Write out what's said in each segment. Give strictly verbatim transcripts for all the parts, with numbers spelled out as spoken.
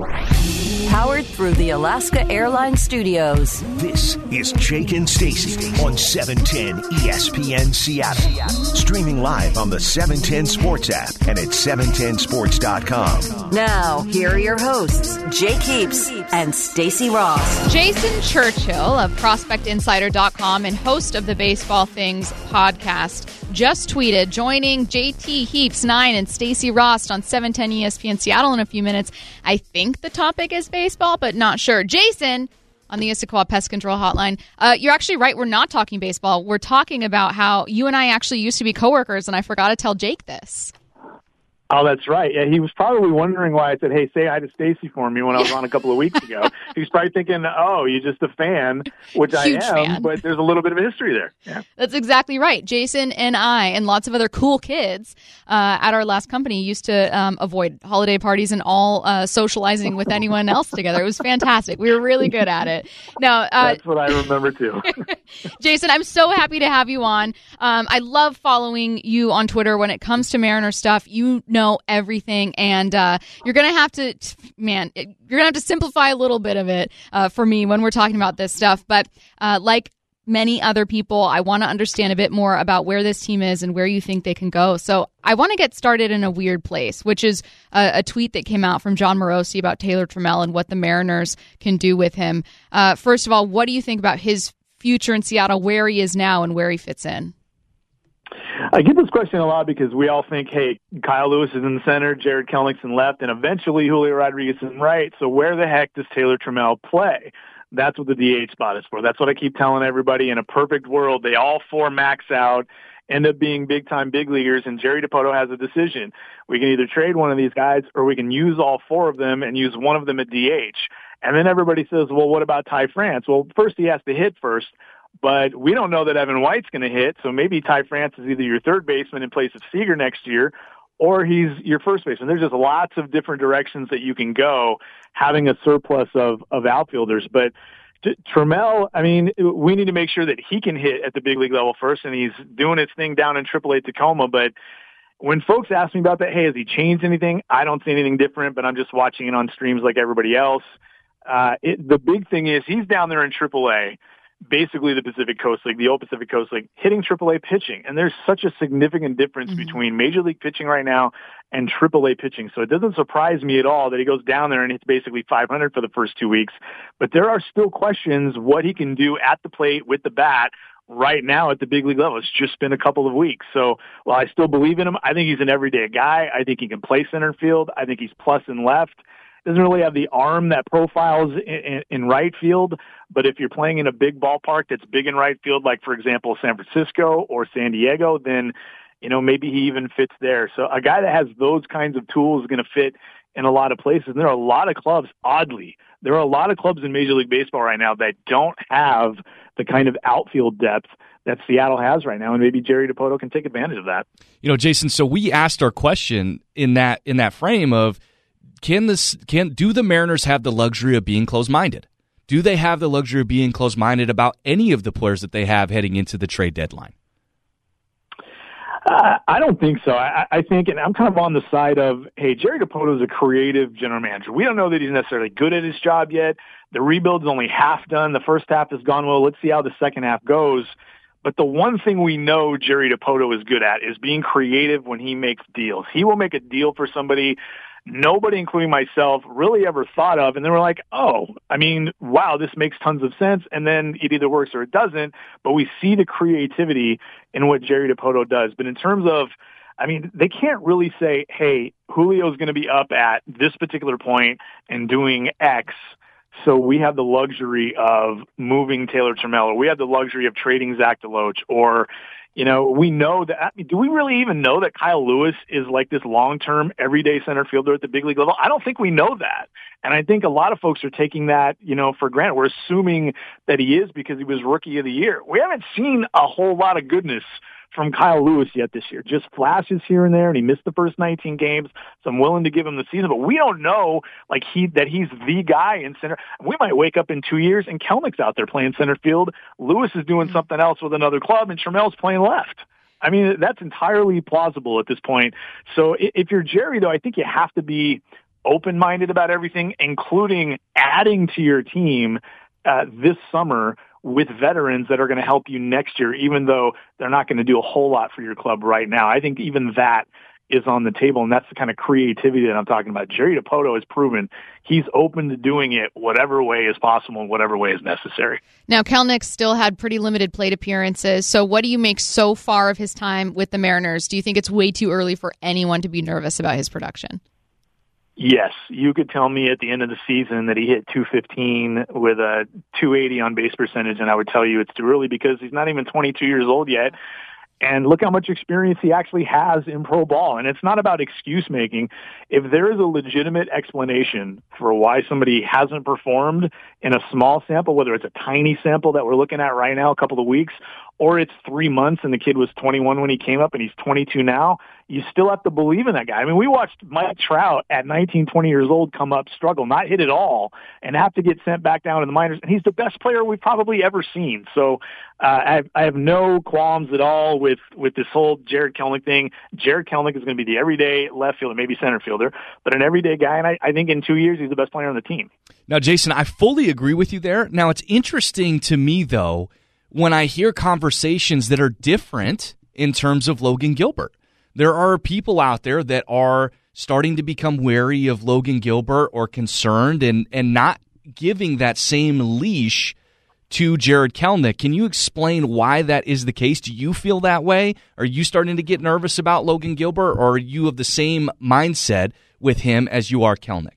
Powered through the Alaska Airlines Studios. This is Jake and Stacy on seven ten E S P N Seattle. Streaming live on the seven ten Sports app and at seven ten sports dot com. Now, here are your hosts, Jake Heaps and Stacy Ross. Jason Churchill of prospect insider dot com and host of the Baseball Things podcast just tweeted, joining J T Heaps nine and Stacy Ross on seven ten E S P N Seattle in a few minutes. I think the topic is baseball, but not sure. Jason, on the Issaquah Pest Control Hotline, uh, you're actually right. We're not talking baseball. We're talking about how you and I actually used to be coworkers, and I forgot to tell Jake this. Oh, that's right. Yeah, he was probably wondering why I said, hey, say hi to Stacy for me when I was on a couple of weeks ago. He was probably thinking, oh, you're just a fan, which I am, fan. But there's a little bit of a history there. Yeah. That's exactly right. Jason and I and lots of other cool kids uh, at our last company used to um, avoid holiday parties and all uh, socializing with anyone else together. It was fantastic. We were really good at it. Now, uh, That's what I remember, too. Jason, I'm so happy to have you on. Um, I love following you on Twitter when it comes to Mariner stuff. You know everything, and uh, you're going to have to, man, you're going to have to simplify a little bit of it uh, for me when we're talking about this stuff. But uh, like many other people, I want to understand a bit more about where this team is and where you think they can go. So I want to get started in a weird place, which is a, a tweet that came out from John Morosi about Taylor Trammell and what the Mariners can do with him. Uh, first of all, what do you think about his future in Seattle, where he is now and where he fits in? I get this question a lot because we all think, hey, Kyle Lewis is in the center, Jared Kelenic in left, and eventually Julio Rodriguez is in right. So where the heck does Taylor Trammell play? That's what the D H spot is for. That's what I keep telling everybody. In a perfect world, they all four max out, end up being big-time big leaguers, and Jerry Dipoto has a decision. We can either trade one of these guys or we can use all four of them and use one of them at D H. And then everybody says, well, what about Ty France? Well, first he has to hit first. But we don't know that Evan White's going to hit, so maybe Ty France is either your third baseman in place of Seager next year, or he's your first baseman. There's just lots of different directions that you can go having a surplus of, of outfielders. But T- Trammell, I mean, we need to make sure that he can hit at the big league level first, and he's doing his thing down in triple A Tacoma. But when folks ask me about that, hey, has he changed anything? I don't see anything different, but I'm just watching it on streams like everybody else. Uh, it, the big thing is he's down there in triple A. Basically the Pacific Coast League, the old Pacific Coast League, hitting triple A pitching. And there's such a significant difference mm-hmm. between Major League pitching right now and triple A pitching. So it doesn't surprise me at all that he goes down there and hits basically five hundred for the first two weeks. But there are still questions what he can do at the plate with the bat right now at the big league level. It's just been a couple of weeks. So while I still believe in him, I think he's an everyday guy. I think he can play center field. I think he's plus and left. Doesn't really have the arm that profiles in, in, in right field, but if you're playing in a big ballpark that's big in right field, like, for example, San Francisco or San Diego, then, you know, maybe he even fits there. So a guy that has those kinds of tools is going to fit in a lot of places. And there are a lot of clubs, oddly, there are a lot of clubs in Major League Baseball right now that don't have the kind of outfield depth that Seattle has right now, and maybe Jerry Dipoto can take advantage of that. You know, Jason, so we asked our question in that in that frame of, Can this can do the Mariners have the luxury of being closed-minded? Do they have the luxury of being closed-minded about any of the players that they have heading into the trade deadline? Uh, I don't think so. I, I think, and I'm kind of on the side of, hey, Jerry Dipoto is a creative general manager. We don't know that he's necessarily good at his job yet. The rebuild is only half done. The first half has gone well. Let's see how the second half goes. But the one thing we know Jerry Dipoto is good at is being creative when he makes deals. He will make a deal for somebody nobody, including myself, really ever thought of. And then we're like, oh, I mean, wow, this makes tons of sense. And then it either works or it doesn't. But we see the creativity in what Jerry Dipoto does. But in terms of, I mean, they can't really say, hey, Julio's going to be up at this particular point and doing X. So we have the luxury of moving Taylor Trammell, or we have the luxury of trading Zach DeLoach, or, you know, we know that, I mean, do we really even know that Kyle Lewis is like this long-term everyday center fielder at the big league level? I don't think we know that. And I think a lot of folks are taking that, you know, for granted. We're assuming that he is because he was rookie of the year. We haven't seen a whole lot of goodness from Kyle Lewis yet this year. Just flashes here and there, and he missed the first nineteen games, so I'm willing to give him the season. But we don't know, like, he that he's the guy in center. We might wake up in two years, and Kelnic's out there playing center field. Lewis is doing something else with another club, and Trammell's playing left. I mean, that's entirely plausible at this point. So if you're Jerry, though, I think you have to be open-minded about everything, including adding to your team uh, this summer with veterans that are going to help you next year, even though they're not going to do a whole lot for your club right now. I think even that is on the table, and that's the kind of creativity that I'm talking about. Jerry Dipoto has proven he's open to doing it whatever way is possible and whatever way is necessary. Now, Kelenic still had pretty limited plate appearances, so what do you make so far of his time with the Mariners? Do you think it's way too early for anyone to be nervous about his production? Yes, you could tell me at the end of the season that he hit two fifteen with a two eighty on base percentage, and I would tell you it's too early because he's not even twenty-two years old yet. And look how much experience he actually has in pro ball. And it's not about excuse making. If there is a legitimate explanation for why somebody hasn't performed in a small sample, whether it's a tiny sample that we're looking at right now, a couple of weeks, or it's three months and the kid was twenty-one when he came up and he's twenty-two now, you still have to believe in that guy. I mean, we watched Mike Trout at nineteen, twenty years old come up, struggle, not hit at all, and have to get sent back down to the minors. And he's the best player we've probably ever seen. So uh, I, have, I have no qualms at all with, with this whole Jarred Kelenic thing. Jarred Kelenic is going to be the everyday left fielder, maybe center fielder, but an everyday guy. And I, I think in two years, he's the best player on the team. Now, Jason, I fully agree with you there. Now, it's interesting to me, though, when I hear conversations that are different in terms of Logan Gilbert. There are people out there that are starting to become wary of Logan Gilbert or concerned and, and not giving that same leash to Jarred Kelenic. Can you explain why that is the case? Do you feel that way? Are you starting to get nervous about Logan Gilbert, or are you of the same mindset with him as you are Kelenic?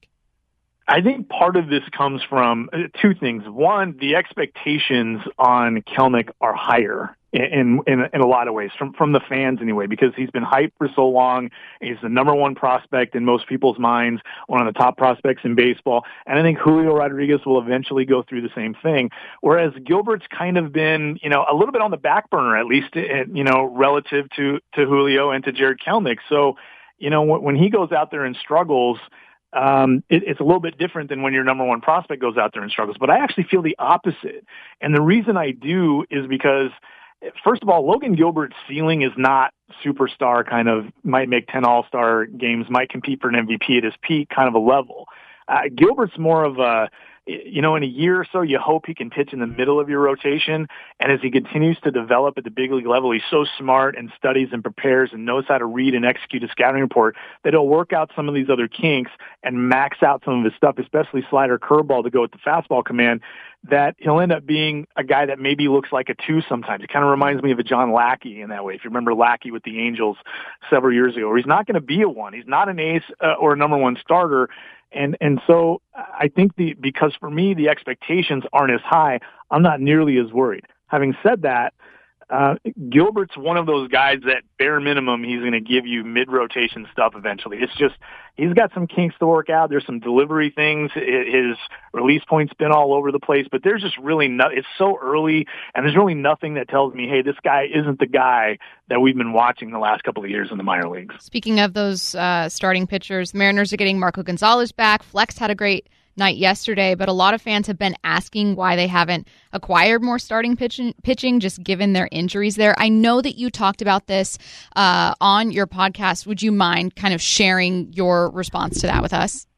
I think part of this comes from two things. One, the expectations on Kelenic are higher in, in in a lot of ways, from from the fans anyway, because he's been hyped for so long. He's the number one prospect in most people's minds, one of the top prospects in baseball. And I think Julio Rodriguez will eventually go through the same thing. Whereas Gilbert's kind of been, you know, a little bit on the back burner, at least, you know, relative to, to Julio and to Jarred Kelenic. So, you know, when he goes out there and struggles, Um, it, it's a little bit different than when your number one prospect goes out there and struggles. But I actually feel the opposite. And the reason I do is because, first of all, Logan Gilbert's ceiling is not superstar kind of, might make ten all-star games, might compete for an M V P at his peak kind of a level. Uh, Gilbert's more of a, you know, in a year or so, you hope he can pitch in the middle of your rotation. And as he continues to develop at the big league level, he's so smart and studies and prepares and knows how to read and execute a scouting report that he'll work out some of these other kinks and max out some of his stuff, especially slider curveball to go with the fastball command, that he'll end up being a guy that maybe looks like a two sometimes. It kind of reminds me of a John Lackey in that way. If you remember Lackey with the Angels several years ago, where he's not going to be a one. He's not an ace uh, or a number one starter. And and so I think the because for me, the expectations aren't as high, I'm not nearly as worried. Having said that, uh, Gilbert's one of those guys that bare minimum, he's going to give you mid-rotation stuff eventually. It's just, he's got some kinks to work out. There's some delivery things. His release point's been all over the place, but there's just really no, it's so early, and there's really nothing that tells me, hey, this guy isn't the guy that we've been watching the last couple of years in the minor leagues. Speaking of those uh, starting pitchers, Mariners are getting Marco Gonzalez back. Flex had a great night yesterday, but a lot of fans have been asking why they haven't acquired more starting pitching, pitching just given their injuries there. I know that you talked about this uh, on your podcast. Would you mind kind of sharing your response to that with us?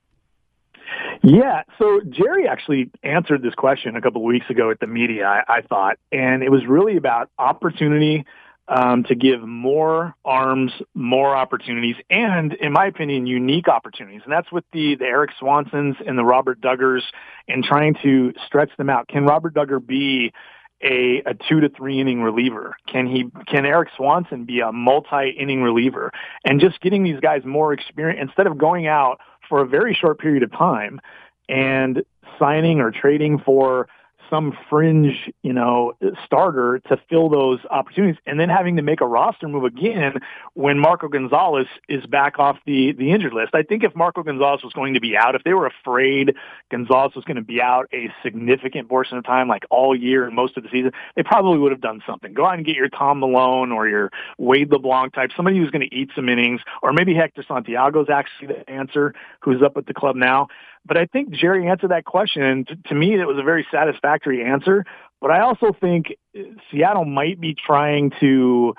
Yeah, so Jerry actually answered this question a couple of weeks ago at the media, I, I thought, and it was really about opportunity Um, to give more arms, more opportunities, and, in my opinion, unique opportunities. And that's with the, the Eric Swansons and the Robert Duggars and trying to stretch them out. Can Robert Duggar be a, a two to three inning reliever? Can he, can Eric Swanson be a multi-inning reliever? And just getting these guys more experience instead of going out for a very short period of time and signing or trading for some fringe, you know, starter to fill those opportunities, and then having to make a roster move again when Marco Gonzalez is back off the, the injured list. I think if Marco Gonzalez was going to be out, if they were afraid Gonzalez was going to be out a significant portion of time, like all year and most of the season, they probably would have done something. Go out and get your Tom Malone or your Wade LeBlanc type, somebody who's going to eat some innings, or maybe Hector Santiago's actually the answer, who's up at the club now. But I think Jerry answered that question, and to, to me, it was a very satisfactory answer. But I also think Seattle might be trying to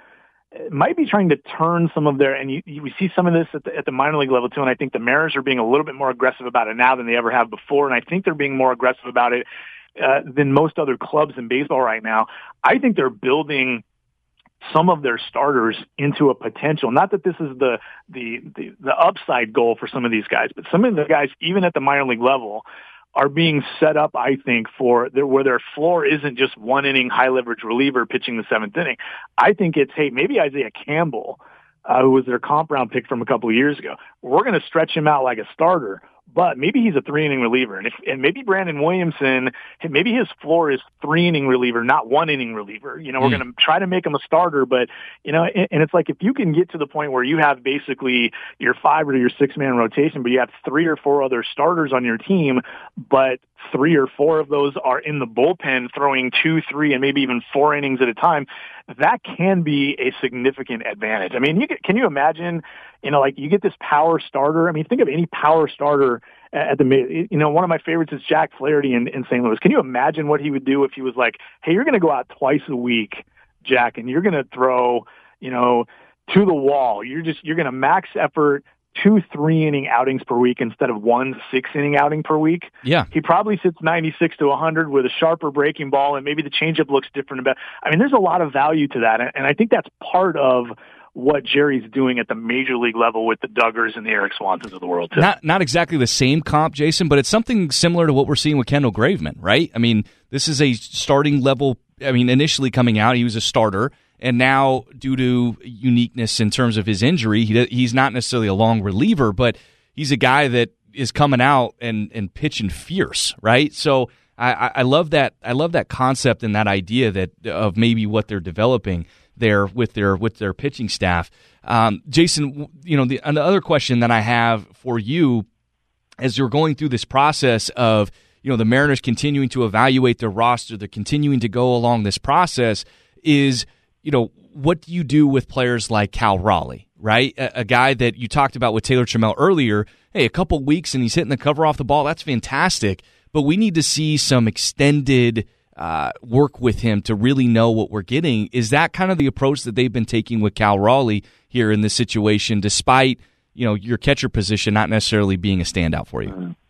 might be trying to turn some of their, and you, you, we see some of this at the, at the minor league level too, and I think the Mariners are being a little bit more aggressive about it now than they ever have before, and I think they're being more aggressive about it uh, than most other clubs in baseball right now. I think they're building some of their starters into a potential. Not that this is the, the, the, the upside goal for some of these guys, but some of the guys, even at the minor league level, are being set up, I think, for their, where their floor isn't just one inning high leverage reliever pitching the seventh inning. I think it's, hey, maybe Isaiah Campbell, uh, who was their comp round pick from a couple of years ago, we're going to stretch him out like a starter, but maybe he's a three inning reliever. And if, and maybe Brandon Williamson, maybe his floor is three inning reliever, not one inning reliever. You know, we're mm. going to try to make him a starter, but, you know, and, and it's like if you can get to the point where you have basically your five or your six man rotation, but you have three or four other starters on your team, but three or four of those are in the bullpen throwing two, three, and maybe even four innings at a time, that can be a significant advantage. I mean, you get, can you imagine, you know, like you get this power starter. I mean, think of any power starter at the, you know, one of my favorites is Jack Flaherty in, in Saint Louis. Can you imagine what he would do if he was like, hey, you're going to go out twice a week, Jack, and you're going to throw, you know, to the wall. You're just, you're going to max effort, two three inning outings per week instead of one six inning outing per week. Yeah. He probably sits ninety-six to one hundred with a sharper breaking ball, and maybe the changeup looks different about, I mean, there's a lot of value to that. And I think that's part of what Jerry's doing at the major league level with the Duggars and the Eric Swansons of the world too. Not not exactly the same comp, Jason, but it's something similar to what we're seeing with Kendall Graveman, right? I mean, this is a starting level. I mean, initially coming out, he was a starter. And now, due to uniqueness in terms of his injury, he, he's not necessarily a long reliever, but he's a guy that is coming out and, and pitching fierce, right? So I, I love that. I love that concept and that idea that of maybe what they're developing there with their with their pitching staff. Um, Jason, you know, the, the other question that I have for you, as you're going through this process of, you know, the Mariners continuing to evaluate their roster, they're continuing to go along this process, is, you know, what do you do with players like Cal Raleigh, right? A, a guy that you talked about with Taylor Trammell earlier. Hey, a couple weeks and he's hitting the cover off the ball. That's fantastic. But we need to see some extended uh, work with him to really know what we're getting. Is that kind of the approach that they've been taking with Cal Raleigh here in this situation, despite, you know, your catcher position not necessarily being a standout for you? Mm-hmm.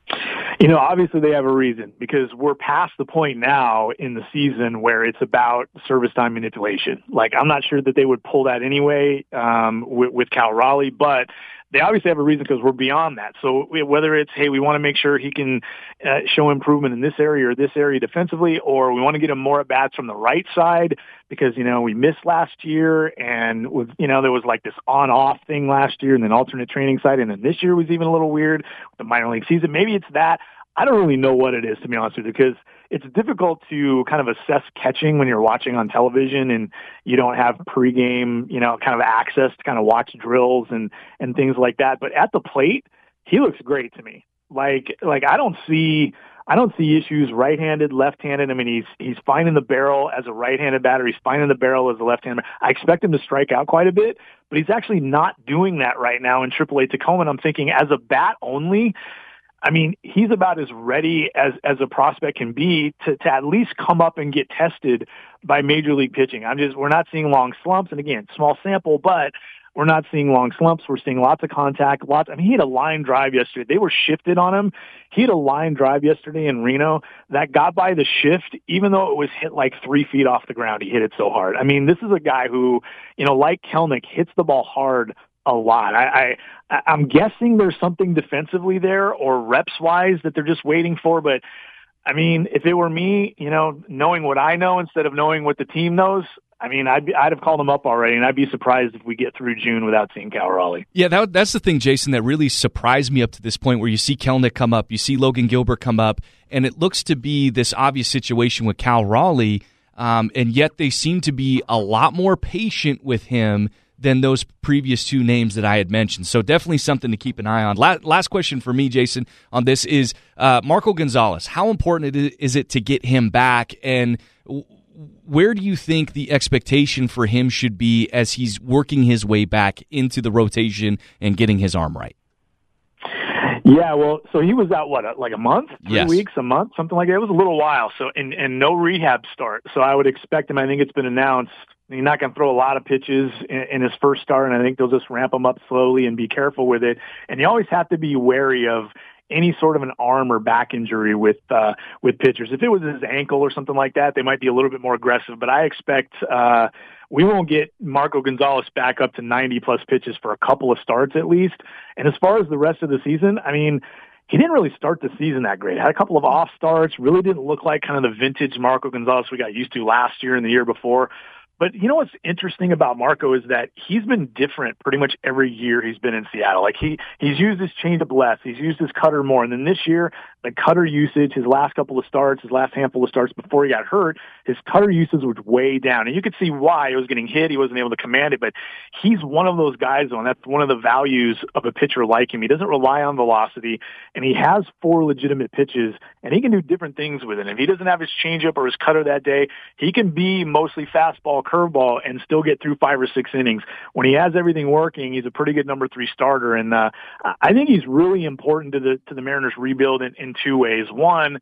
You know, obviously they have a reason, because we're past the point now in the season where it's about service time manipulation. Like, I'm not sure that they would pull that anyway um, with, with Cal Raleigh, but they obviously have a reason because we're beyond that. So whether it's, hey, we want to make sure he can uh, show improvement in this area or this area defensively, or we want to get him more at-bats from the right side because, you know, we missed last year and, with, you know, there was like this on-off thing last year and then alternate training side, and then this year was even a little weird with the minor league season. Maybe it's that. I don't really know what it is, to be honest with you, because it's difficult to kind of assess catching when you're watching on television and you don't have pregame, you know, kind of access to kind of watch drills and, and things like that. But at the plate, he looks great to me. Like, like I don't see, I don't see issues right-handed, left-handed. I mean, he's, he's finding the barrel as a right-handed batter. He's finding the barrel as a left-handed. I expect him to strike out quite a bit, but he's actually not doing that right now in triple A Tacoma. And I'm thinking, as a bat only, I mean, he's about as ready as, as a prospect can be to, to at least come up and get tested by major league pitching. I'm just, we're not seeing long slumps. And again, small sample, but we're not seeing long slumps. We're seeing lots of contact, lots. I mean, he had a line drive yesterday. They were shifted on him. He had a line drive yesterday in Reno that got by the shift, even though it was hit like three feet off the ground. He hit it so hard. I mean, this is a guy who, you know, like Kelenic, hits the ball hard a lot. I, I, I'm guessing there's something defensively there or reps wise that they're just waiting for. But I mean, if it were me, you know, knowing what I know instead of knowing what the team knows, I mean, I'd be, I'd have called him up already, and I'd be surprised if we get through June without seeing Cal Raleigh. Yeah, that, that's the thing, Jason, that really surprised me up to this point, where you see Kelenic come up, you see Logan Gilbert come up, and it looks to be this obvious situation with Cal Raleigh, um, and yet they seem to be a lot more patient with him than those previous two names that I had mentioned. So definitely something to keep an eye on. La- last question for me, Jason, on this is uh, Marco Gonzalez. How important is it to get him back, and where do you think the expectation for him should be as he's working his way back into the rotation and getting his arm right? Yeah, well, so he was out, what, like a month, three yes. weeks, a month, something like that. It was a little while. So, and, and no rehab start. So I would expect him, I think it's been announced, and he's not going to throw a lot of pitches in, in his first start, and I think they'll just ramp him up slowly and be careful with it. And you always have to be wary of any sort of an arm or back injury with uh, with pitchers. If it was his ankle or something like that, they might be a little bit more aggressive. But I expect uh, we won't get Marco Gonzalez back up to ninety plus pitches for a couple of starts at least. And as far as the rest of the season, I mean, he didn't really start the season that great. Had a couple of off starts. Really didn't look like kind of the vintage Marco Gonzalez we got used to last year and the year before. But you know what's interesting about Marco is that he's been different pretty much every year he's been in Seattle. Like he, he's used his changeup less. He's used his cutter more. And then this year, the cutter usage, his last couple of starts, his last handful of starts before he got hurt, his cutter usage was way down. And you could see why. He was getting hit. He wasn't able to command it. But he's one of those guys, though, and that's one of the values of a pitcher like him. He doesn't rely on velocity, and he has four legitimate pitches, and he can do different things with it. If he doesn't have his changeup or his cutter that day, he can be mostly fastball, curveball, and still get through five or six innings. When he has everything working, he's a pretty good number three starter, and uh, I think he's really important to the to the Mariners' rebuild in, in two ways. One,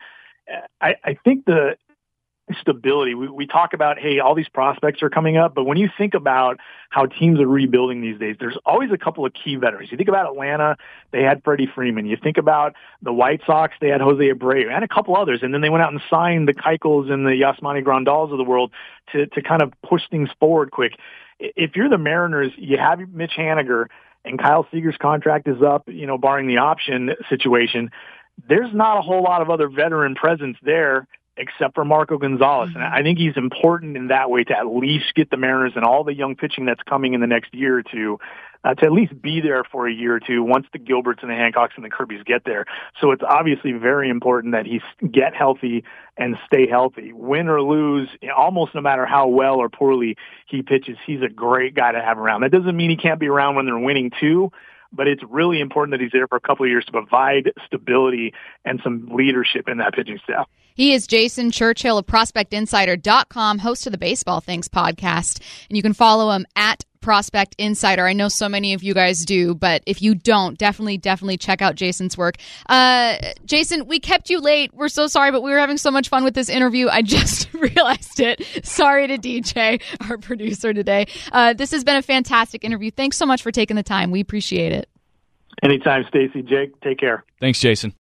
I, I think the stability. We, we talk about, hey, all these prospects are coming up, but when you think about how teams are rebuilding these days, there's always a couple of key veterans. You think about Atlanta, they had Freddie Freeman. You think about the White Sox, they had Jose Abreu and a couple others, and then they went out and signed the Keuchels and the Yasmani Grandals of the world to, to kind of push things forward quick. If you're the Mariners, you have Mitch Haniger, and Kyle Seager's contract is up, you know, barring the option situation. There's not a whole lot of other veteran presence there except for Marco Gonzalez. And I think he's important in that way to at least get the Mariners and all the young pitching that's coming in the next year or two uh, to at least be there for a year or two once the Gilberts and the Hancocks and the Kirbys get there. So it's obviously very important that he get healthy and stay healthy. Win or lose, almost no matter how well or poorly he pitches, he's a great guy to have around. That doesn't mean he can't be around when they're winning too, but it's really important that he's there for a couple of years to provide stability and some leadership in that pitching staff. He is Jason Churchill of Prospect Insider dot com, host of the Baseball Things podcast. And you can follow him at Prospect Insider. I know so many of you guys do, but if you don't, definitely, definitely check out Jason's work. Uh, Jason, we kept you late. We're so sorry, but we were having so much fun with this interview. I just realized it. Sorry to D J, our producer today. Uh, this has been a fantastic interview. Thanks so much for taking the time. We appreciate it. Anytime, Stacey. Jake, take care. Thanks, Jason.